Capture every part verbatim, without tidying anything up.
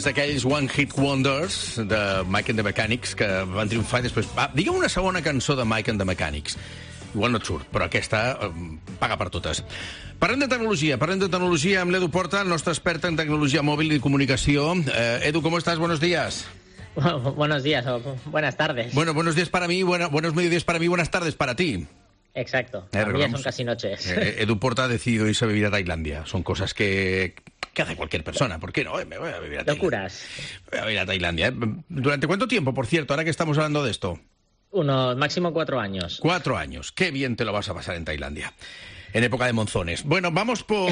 és d'aquells One Hit Wonders de Mike and the Mechanics que van triomfar i després... Va, digue'm una segona cançó de Mike and the Mechanics. Igual no et surt, però aquesta eh, paga per totes. Parlem de tecnologia, parlem de tecnologia amb l'Edu Porta, el nostre expert en tecnologia mòbil i comunicació. Eh, Edu, ¿cómo estás? Buenos días. Buenos días o buenas tardes. Bueno, buenos días para mí, bueno, buenos mediodías para mí, buenas tardes para ti. Exacto, eh, a mí ya son casi noches. Eh, Edu Porta ha decidido irse a vivir a Tailandia. Son cosas que, que hace cualquier persona. ¿Por qué no? Eh, me voy a vivir a Tailandia. Locuras. Voy a vivir a Tailandia. ¿eh? ¿Durante cuánto tiempo, por cierto, ahora que estamos hablando de esto? Unos máximo cuatro años. Cuatro años. Qué bien te lo vas a pasar en Tailandia. En época de monzones. Bueno, vamos por,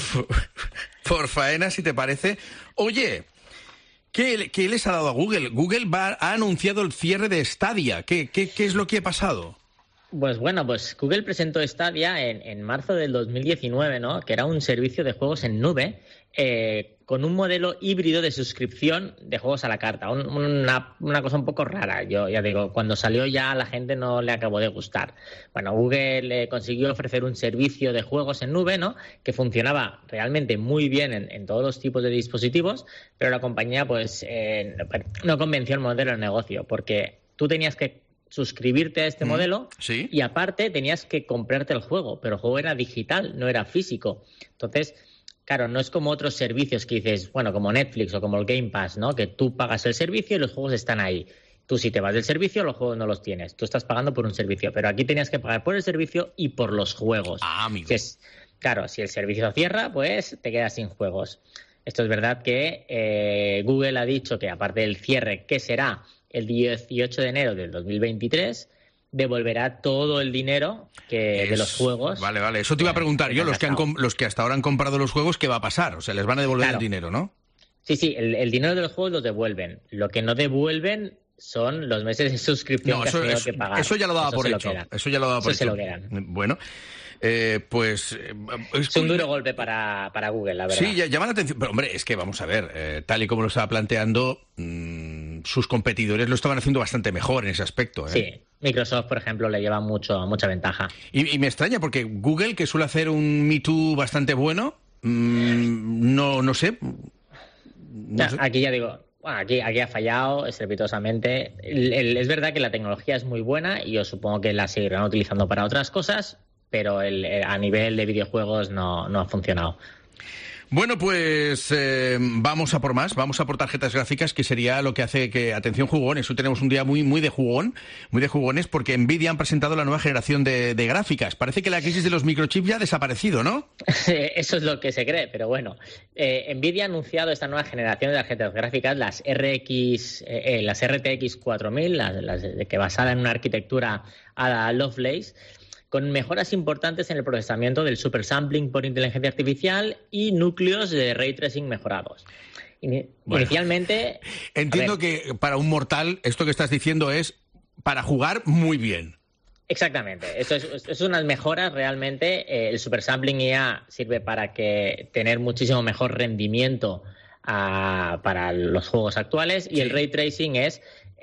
por faena, si te parece. Oye, ¿qué, qué les ha dado a Google? Google va, ha anunciado el cierre de Stadia. ¿Qué, qué, qué es lo que ha pasado? Pues bueno, pues Google presentó Stadia en, en marzo del dos mil diecinueve, ¿no? Que era un servicio de juegos en nube eh, con un modelo híbrido de suscripción de juegos a la carta. Un, una, una cosa un poco rara. Yo ya digo, cuando salió ya a la gente no le acabó de gustar. Bueno, Google eh, consiguió ofrecer un servicio de juegos en nube, ¿no? Que funcionaba realmente muy bien en, en todos los tipos de dispositivos, pero la compañía pues eh, no convenció el modelo de negocio porque tú tenías que suscribirte a este mm, modelo ¿sí? Y aparte tenías que comprarte el juego, pero el juego era digital, no era físico. Entonces, claro, no es como otros servicios que dices, bueno, como Netflix o como el Game Pass, ¿no? Que tú pagas el servicio y los juegos están ahí. Tú si te vas del servicio, los juegos no los tienes. Tú estás pagando por un servicio, pero aquí tenías que pagar por el servicio y por los juegos. Ah, amigo. Si es, claro, si el servicio cierra, pues te quedas sin juegos. Esto es verdad que eh, Google ha dicho que aparte del cierre, que será el dieciocho de enero del dos mil veintitrés, devolverá todo el dinero que es, de los juegos. Vale, vale. Eso te iba a preguntar yo. Los que, han, los que hasta ahora han comprado los juegos, ¿qué va a pasar? O sea, les van a devolver claro. el dinero, ¿no? Sí, sí. El, el dinero de los juegos los devuelven. Lo que no devuelven son los meses de suscripción no, que eso, has tenido eso, que pagar. Eso ya lo daba eso por hecho. Eso ya lo daba por eso hecho. Se lo quedan. Bueno. Eh, pues eh, es, es un duro golpe para, para Google, la verdad. Sí, llama la atención. Pero hombre, es que vamos a ver, eh, tal y como lo estaba planteando, mmm, sus competidores lo estaban haciendo bastante mejor en ese aspecto. ¿eh? Sí, Microsoft, por ejemplo, le lleva mucho, mucha ventaja. Y, y me extraña porque Google, que suele hacer un Me Too bastante bueno, mmm, no, no sé. No ya, sé. Aquí ya digo. Bueno, aquí, aquí ha fallado estrepitosamente. El, el, es verdad que la tecnología es muy buena y yo supongo que la seguirán utilizando para otras cosas, pero el, el, a nivel de videojuegos no, no ha funcionado. Bueno, pues eh, vamos a por más, vamos a por tarjetas gráficas, que sería lo que hace que, atención jugones, hoy tenemos un día muy muy de jugón, muy de jugones, porque Nvidia han presentado la nueva generación de, de gráficas. Parece que la crisis de los microchips ya ha desaparecido, ¿no? Eso es lo que se cree, pero bueno. Eh, Nvidia ha anunciado esta nueva generación de tarjetas gráficas, las R X, eh, las R T X cuatro mil, las, las que basada en una arquitectura a la Lovelace, con mejoras importantes en el procesamiento del supersampling por inteligencia artificial y núcleos de ray tracing mejorados. In- bueno, inicialmente... Entiendo que para un mortal esto que estás diciendo es para jugar muy bien. Exactamente. Eso es, es unas mejoras realmente. Eh, el supersampling ya sirve para que tener muchísimo mejor rendimiento a, para los juegos actuales y sí. El ray tracing es...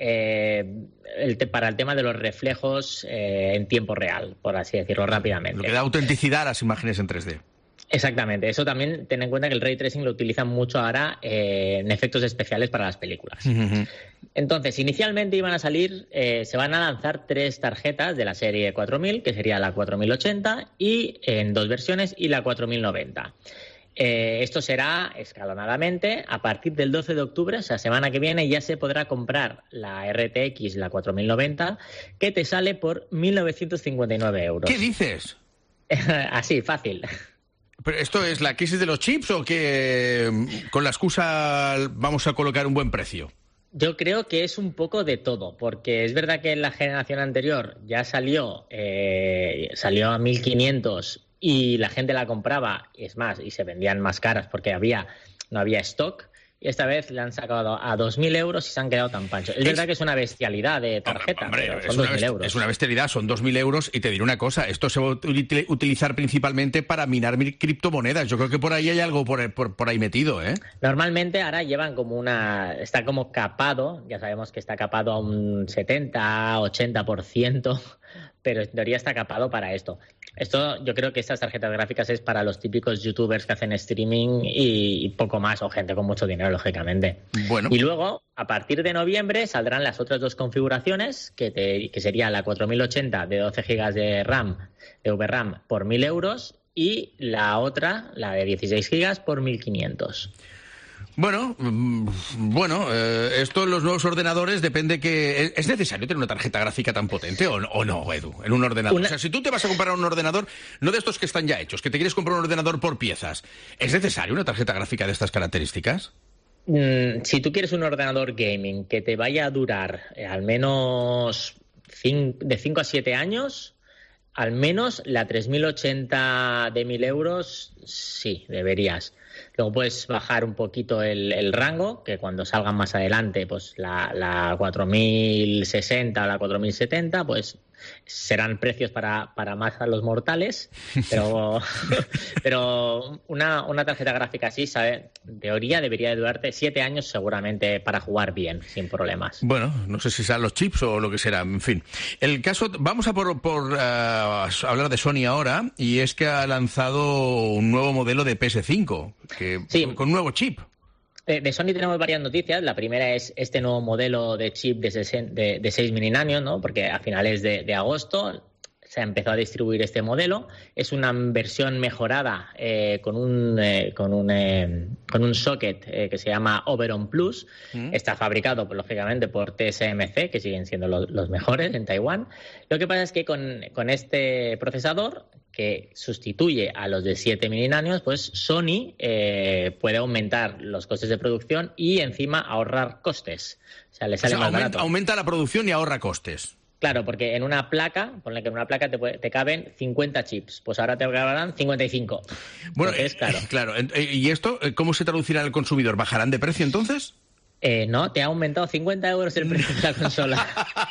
Eh, el te, para el tema de los reflejos eh, en tiempo real, por así decirlo rápidamente. Lo que da autenticidad a las imágenes en tres D. Exactamente. Eso también, ten en cuenta que el ray tracing lo utilizan mucho ahora eh, en efectos especiales para las películas. Uh-huh. Entonces, inicialmente iban a salir, eh, se van a lanzar tres tarjetas de la serie cuatro mil, que sería la cuatro mil ochenta, y en dos versiones, y la cuatro mil noventa. Eh, esto será escalonadamente. A partir del doce de octubre, o sea, semana que viene, ya se podrá comprar la R T X, la cuatro mil noventa, que te sale por mil novecientos cincuenta y nueve euros. ¿Qué dices? Así, fácil. ¿Pero esto es la crisis de los chips o que con la excusa vamos a colocar un buen precio? Yo creo que es un poco de todo, porque es verdad que en la generación anterior ya salió, eh, salió a mil quinientos y la gente la compraba, y es más, y se vendían más caras porque había no había stock, y esta vez le han sacado a dos mil euros y se han quedado tan panchos. Es, es verdad que es una bestialidad de tarjeta, hombre, pero son dos mil euros. Es una bestialidad, son dos mil euros, y te diré una cosa, esto se va a utilizar principalmente para minar criptomonedas. Yo creo que por ahí hay algo por, por, por ahí metido, ¿eh? Normalmente ahora llevan como una... Está como capado, ya sabemos que está capado a un setenta, ochenta por ciento pero en teoría está capado para esto. Esto, yo creo que estas tarjetas gráficas es para los típicos youtubers que hacen streaming y, y poco más, o gente con mucho dinero, lógicamente. Bueno. Y luego, a partir de noviembre, saldrán las otras dos configuraciones, que, te, que sería la cuatro mil ochenta de doce gigas de RAM, de V RAM, por mil euros, y la otra, la de dieciséis gigas, por mil quinientos. Bueno, bueno, eh, esto en los nuevos ordenadores depende que... ¿Es necesario tener una tarjeta gráfica tan potente o, o no, Edu, en un ordenador? Una... O sea, si tú te vas a comprar un ordenador, no de estos que están ya hechos, que te quieres comprar un ordenador por piezas, ¿es necesario una tarjeta gráfica de estas características? Mm, si tú quieres un ordenador gaming que te vaya a durar eh, al menos cinco, de cinco a siete años... Al menos la tres mil ochenta de mil euros, sí, deberías. Luego puedes bajar un poquito el, el rango, que cuando salgan más adelante, pues la, la cuatro mil sesenta o la cuatro mil setenta, pues serán precios para, para más a los mortales, pero, pero una, una tarjeta gráfica así, ¿sabe? En teoría debería de durarte siete años seguramente para jugar bien, sin problemas. Bueno, no sé si serán los chips o lo que será, en fin. El caso, vamos a por, por uh, hablar de Sony ahora, y es que ha lanzado un nuevo modelo de P S cinco, que, sí. con un nuevo chip. De Sony tenemos varias noticias. La primera es este nuevo modelo de chip de, de, de seis mini nanios, ¿no? Porque a finales de, de agosto se ha empezado a distribuir este modelo. Es una versión mejorada eh, con un eh, con un eh, con un socket eh, que se llama Oberon Plus. Mm. Está fabricado, pues, lógicamente, por T S M C, que siguen siendo lo, los mejores en Taiwán. Lo que pasa es que con, con este procesador, que sustituye a los de siete mini nanios, pues Sony eh, puede aumentar los costes de producción y encima ahorrar costes. O sea, le sale o sea, más aumenta, barato. Aumenta la producción y ahorra costes. Claro, porque en una placa, ponle que en una placa te, te caben cincuenta chips, pues ahora te cabrán cincuenta y cinco. Bueno, entonces, claro. Eh, claro. ¿Y esto cómo se traducirá al consumidor? ¿Bajarán de precio entonces? Eh, no, te ha aumentado cincuenta euros el precio de la consola.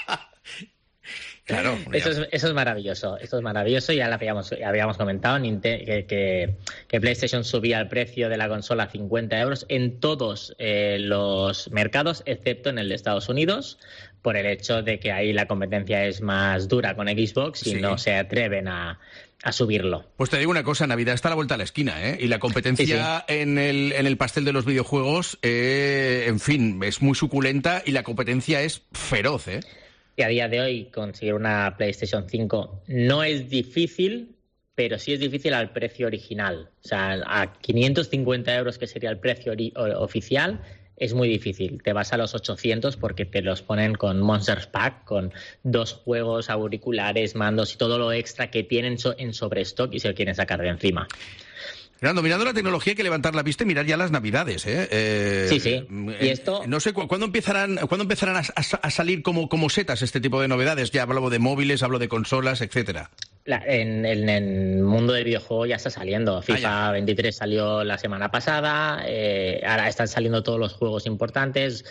Claro, eso es, eso es maravilloso, esto es maravilloso. Ya lo habíamos, ya habíamos comentado Nintendo, que, que, que PlayStation subía el precio de la consola a cincuenta euros en todos eh, los mercados, excepto en el de Estados Unidos, por el hecho de que ahí la competencia es más dura con Xbox y sí. no se atreven a, a subirlo. Pues te digo una cosa, Navidad está a la vuelta a la esquina, ¿eh? Y la competencia sí, sí. En, el, en el pastel de los videojuegos, eh, en fin, es muy suculenta y la competencia es feroz, ¿eh? Y a día de hoy conseguir una PlayStation cinco no es difícil, pero sí es difícil al precio original. O sea, a quinientos cincuenta euros, que sería el precio oficial, es muy difícil. Te vas a los ochocientos porque te los ponen con Monsters Pack, con dos juegos, auriculares, mandos y todo lo extra que tienen en sobrestock y se lo quieren sacar de encima. Fernando, mirando la tecnología hay que levantar la vista y mirar ya las Navidades, ¿eh? eh sí, sí. Y esto... Eh, no sé, ¿cu ¿cuándo empezarán, ¿cuándo empezarán a, a, a salir como, como setas este tipo de novedades? Ya hablo de móviles, hablo de consolas, etcétera. La, en, en, en el mundo del videojuego ya está saliendo. FIFA ah, veintitrés salió la semana pasada, eh, ahora están saliendo todos los juegos importantes.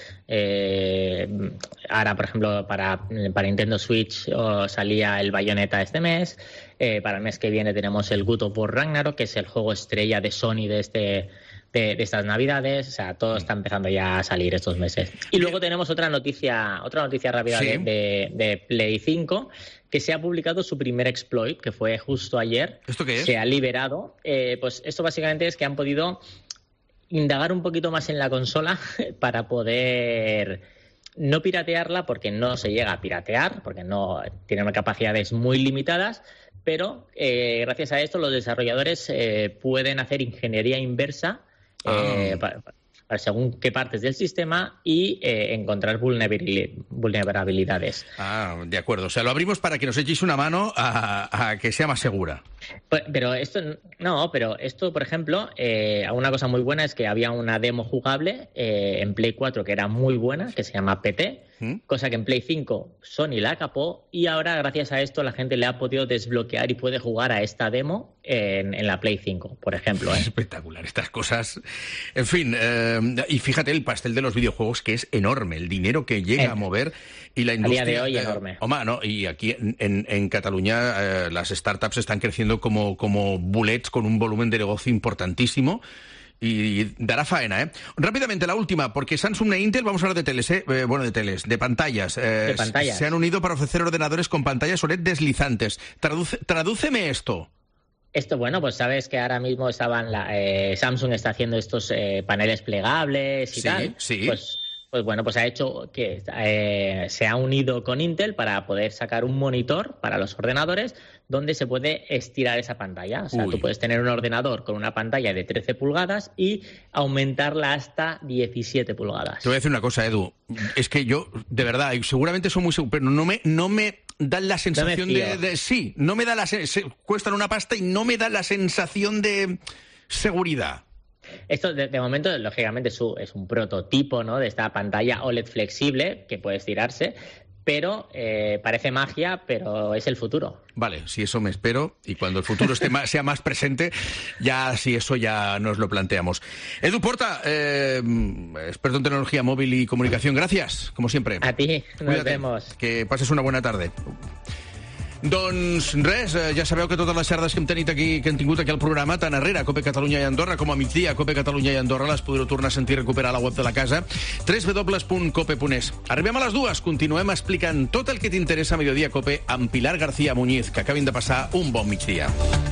Eh, ahora, por ejemplo, para, para Nintendo Switch oh, salía el Bayonetta este mes. Eh, para el mes que viene tenemos el God of War Ragnarok, que es el juego estrella de Sony de este de, de estas Navidades. O sea, todo está empezando ya a salir estos meses. Y luego tenemos otra noticia, otra noticia rápida sí. de, de, de Play cinco, que se ha publicado su primer exploit, que fue justo ayer. ¿Esto qué es? Se ha liberado. Eh, pues esto básicamente es que han podido indagar un poquito más en la consola para poder no piratearla, porque no se llega a piratear, porque no tiene unas capacidades muy limitadas, pero eh, gracias a esto los desarrolladores eh, pueden hacer ingeniería inversa eh, ah. para, para según qué partes del sistema y eh, encontrar vulnerabilidades. Ah, de acuerdo. O sea, lo abrimos para que nos echéis una mano a, a que sea más segura. Pues, pero esto, no, pero esto, por ejemplo, eh, una cosa muy buena es que había una demo jugable eh, en Play cuatro que era muy buena, que se llama P T, ¿Mm? Cosa que en Play cinco Sony la capó y ahora, gracias a esto, la gente le ha podido desbloquear y puede jugar a esta demo en, en la Play cinco, por ejemplo. ¿eh? Espectacular, estas cosas. En fin, eh, y fíjate el pastel de los videojuegos, que es enorme, el dinero que llega en, a mover y la industria... A día de hoy, eh, enorme. Oma, ¿no? Y aquí en, en, en Cataluña eh, las startups están creciendo como, como bullets con un volumen de negocio importantísimo y dará faena, ¿eh? Rápidamente, la última, porque Samsung e Intel, vamos a hablar de teles, ¿eh? Eh, bueno, de teles, de pantallas. Eh, de pantallas. Se han unido para ofrecer ordenadores con pantallas O L E D deslizantes. Traduce, tradúceme esto. Esto, bueno, pues sabes que ahora mismo estaban la, eh, Samsung está haciendo estos eh, paneles plegables y sí, tal. Sí, pues, pues bueno, pues ha hecho que eh, se ha unido con Intel para poder sacar un monitor para los ordenadores donde se puede estirar esa pantalla. O sea, Uy. tú puedes tener un ordenador con una pantalla de trece pulgadas y aumentarla hasta diecisiete pulgadas. Te voy a decir una cosa, Edu. Es que yo, de verdad, y seguramente son muy seguros, pero no me, no me dan la sensación no de, de... Sí, no me da la... Se, cuestan una pasta y no me da la sensación de seguridad. Esto, de, de momento, lógicamente, es un, es un prototipo, ¿no?, de esta pantalla O L E D flexible que puede estirarse, pero eh, parece magia, pero es el futuro. Vale, si eso me espero, y cuando el futuro esté más, sea más presente, ya si eso ya nos lo planteamos. Edu Porta, eh, experto en tecnología móvil y comunicación, gracias, como siempre. A ti, nos Cuídate, vemos. Que pases una buena tarde. Doncs res, ja sabeu que totes les xardes que hem tenit aquí, que hem tingut aquí al programa, tant arrere, a Cope Catalunya i Andorra, com a migdia, a Cope Catalunya i Andorra, les podreu tornar a sentir i recuperar a la web de la casa, w w w punt cope punt es. Arribem a les dues, continuem explicant tot el que t'interessa a Mediodía Cope amb Pilar García Muñiz, que acabin de passar un bon migdia.